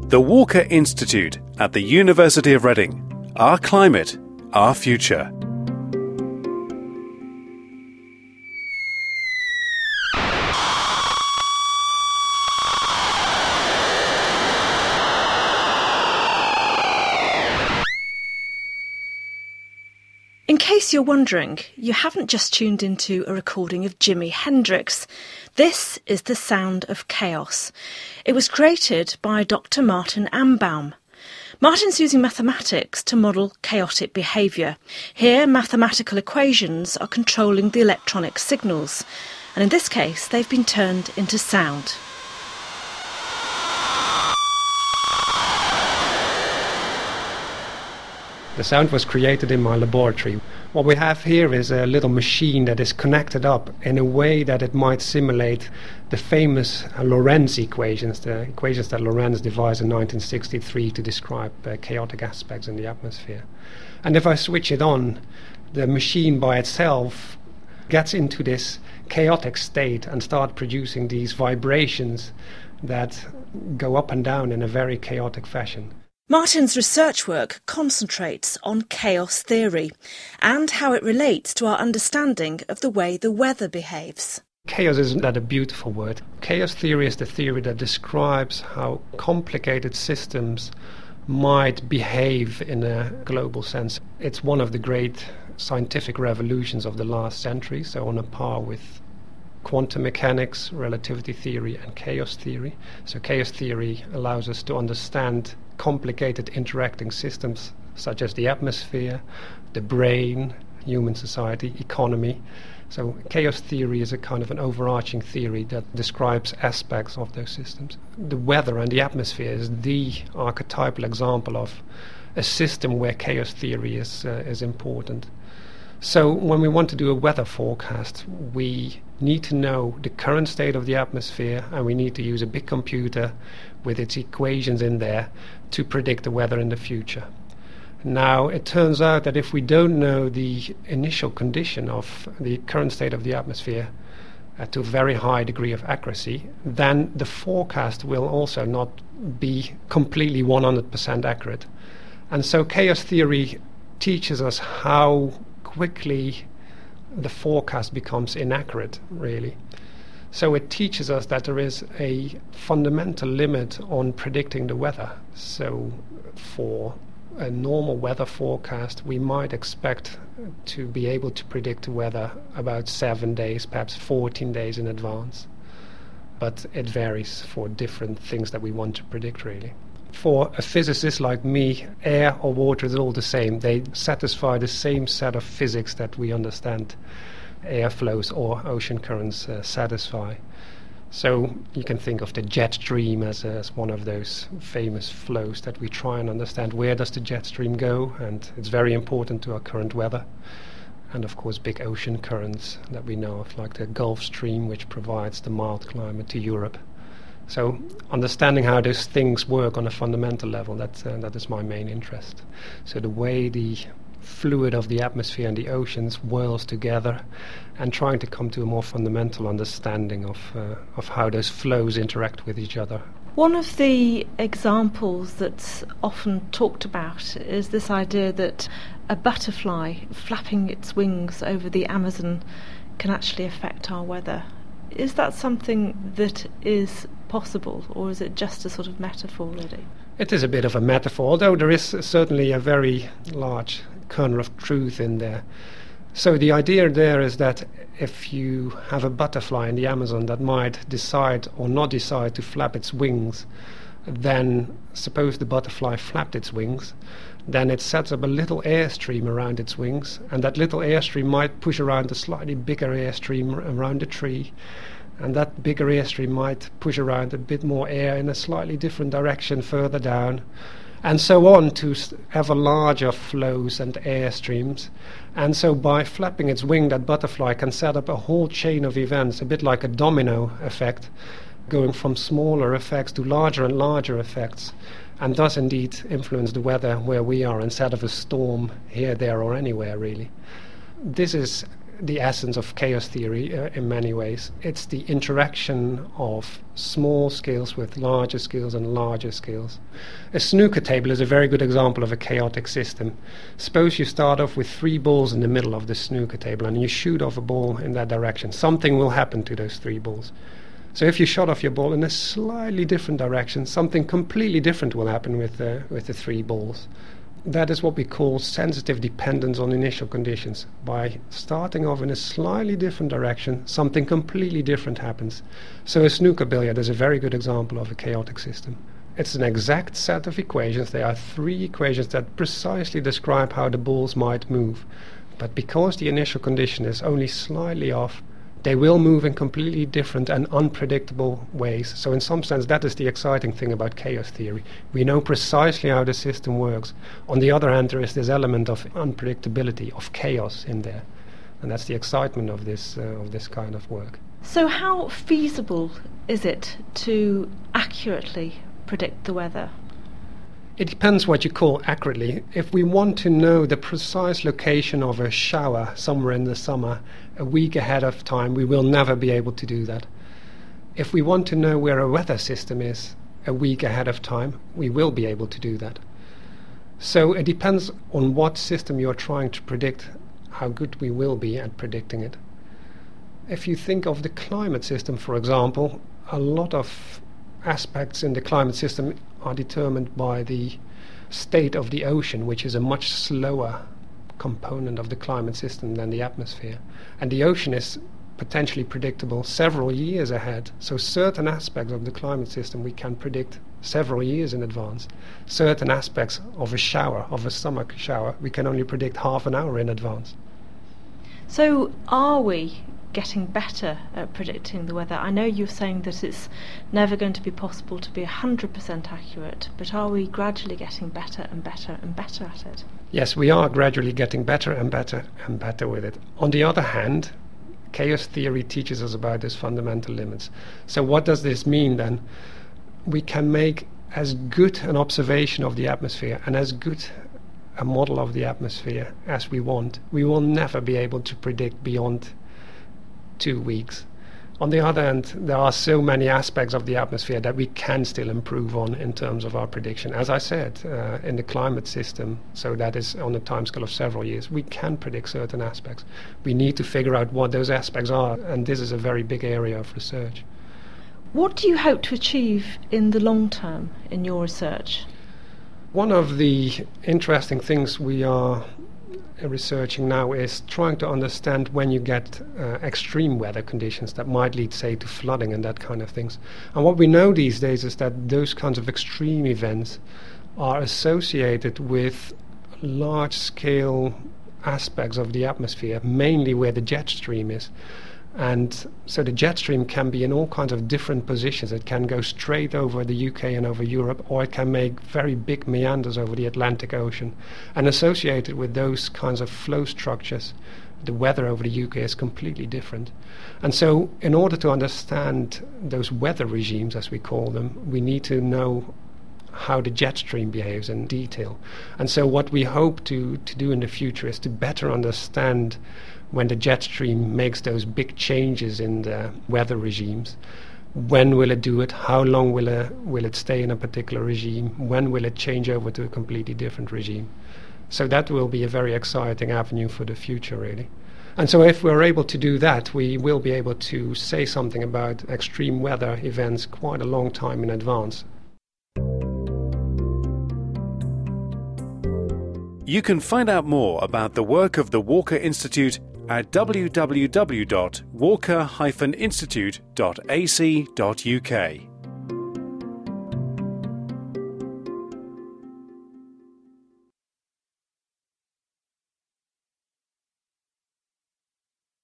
The Walker Institute at the University of Reading. Our climate, our future. In case you're wondering, you haven't just tuned into a recording of Jimi Hendrix. This is the sound of chaos. It was created by Dr. Martin Ambaum. Martin's using mathematics to model chaotic behaviour. Here, mathematical equations are controlling the electronic signals, and in this case, they've been turned into sound. The sound was created in my laboratory. What we have here is a little machine that is connected up in a way that it might simulate the famous Lorentz equations, the equations that Lorentz devised in 1963 to describe chaotic aspects in the atmosphere. And if I switch it on, the machine by itself gets into this chaotic state and starts producing these vibrations that go up and down in a very chaotic fashion. Martin's research work concentrates on chaos theory and how it relates to our understanding of the way the weather behaves. Chaos isn't that a beautiful word? Chaos theory is the theory that describes how complicated systems might behave in a global sense. It's one of the great scientific revolutions of the last century, so on a par with quantum mechanics, relativity theory and chaos theory. So chaos theory allows us to understand complicated interacting systems such as the atmosphere, the brain, human society, economy. So chaos theory is a kind of an overarching theory that describes aspects of those systems. The weather and the atmosphere is the archetypal example of a system where chaos theory is important. So when we want to do a weather forecast, we need to know the current state of the atmosphere, and we need to use a big computer with its equations in there to predict the weather in the future. Now, it turns out that if we don't know the initial condition of the current state of the atmosphere to a very high degree of accuracy, then the forecast will also not be completely 100% accurate. And so chaos theory teaches us how quickly the forecast becomes inaccurate, really. So it teaches us that there is a fundamental limit on predicting the weather. So for a normal weather forecast, we might expect to be able to predict the weather about 7 days, perhaps 14 days in advance. But it varies for different things that we want to predict, really. For a physicist like me, air or water is all the same. They satisfy the same set of physics that we understand air flows or ocean currents satisfy. So you can think of the jet stream as one of those famous flows that we try and understand. Where does the jet stream go? And it's very important to our current weather. And of course big ocean currents that we know of, like the Gulf Stream, which provides the mild climate to Europe. So understanding how those things work on a fundamental level, that is my main interest. So the way the fluid of the atmosphere and the oceans whirls together, and trying to come to a more fundamental understanding of how those flows interact with each other. One of the examples that's often talked about is this idea that a butterfly flapping its wings over the Amazon can actually affect our weather. Is that something that is possible, or is it just a sort of metaphor, really? It is a bit of a metaphor, although there is certainly a very large kernel of truth in there. So the idea there is that if you have a butterfly in the Amazon that might decide or not decide to flap its wings, then suppose the butterfly flapped its wings, then it sets up a little airstream around its wings, and that little airstream might push around a slightly bigger airstream around the tree, and that bigger airstream might push around a bit more air in a slightly different direction further down, and so on to ever larger flows and airstreams. And so by flapping its wing, that butterfly can set up a whole chain of events, a bit like a domino effect, going from smaller effects to larger and larger effects, and thus indeed influence the weather where we are instead of a storm here, there or anywhere, really. This is the essence of chaos theory in many ways. It's the interaction of small scales with larger scales and larger scales. A snooker table is a very good example of a chaotic system. Suppose you start off with 3 balls in the middle of the snooker table and you shoot off a ball in that direction. Something will happen to those 3 balls. So if you shot off your ball in a slightly different direction, something completely different will happen with the 3 balls. That is what we call sensitive dependence on initial conditions. By starting off in a slightly different direction, something completely different happens. So a snooker billiard is a very good example of a chaotic system. It's an exact set of equations. There are 3 equations that precisely describe how the balls might move. But because the initial condition is only slightly off, they will move in completely different and unpredictable ways. So in some sense, that is the exciting thing about chaos theory. We know precisely how the system works. On the other hand, there is this element of unpredictability, of chaos in there. And that's the excitement of this kind of work. So how feasible is it to accurately predict the weather? It depends what you call accurately. If we want to know the precise location of a shower somewhere in the summer a week ahead of time, we will never be able to do that. If we want to know where a weather system is a week ahead of time, we will be able to do that. So it depends on what system you're trying to predict, how good we will be at predicting it. If you think of the climate system, for example, a lot of aspects in the climate system are determined by the state of the ocean, which is a much slower component of the climate system than the atmosphere. And the ocean is potentially predictable several years ahead. So certain aspects of the climate system we can predict several years in advance. Certain aspects of a shower, of a summer shower, we can only predict half an hour in advance. So are we getting better at predicting the weather? I know you're saying that it's never going to be possible to be 100% accurate, but are we gradually getting better and better and better at it? Yes, we are gradually getting better and better and better with it. On the other hand, chaos theory teaches us about these fundamental limits. So what does this mean then? We can make as good an observation of the atmosphere and as good a model of the atmosphere as we want. We will never be able to predict beyond 2 weeks. On the other hand, there are so many aspects of the atmosphere that we can still improve on in terms of our prediction. As I said, in the climate system, so that is on a timescale of several years, we can predict certain aspects. We need to figure out what those aspects are, and this is a very big area of research. What do you hope to achieve in the long term in your research? One of the interesting things we are researching now is trying to understand when you get extreme weather conditions that might lead, say, to flooding and that kind of things. And what we know these days is that those kinds of extreme events are associated with large-scale aspects of the atmosphere, mainly where the jet stream is. And so the jet stream can be in all kinds of different positions. It can go straight over the UK and over Europe, or it can make very big meanders over the Atlantic Ocean. And associated with those kinds of flow structures, the weather over the UK is completely different. And so in order to understand those weather regimes, as we call them, we need to know how the jet stream behaves in detail. And so what we hope to do in the future is to better understand when the jet stream makes those big changes in the weather regimes. When will it do it? How long will it stay in a particular regime? When will it change over to a completely different regime? So that will be a very exciting avenue for the future, really. And so if we're able to do that, we will be able to say something about extreme weather events quite a long time in advance. You can find out more about the work of the Walker Institute at www.walker-institute.ac.uk.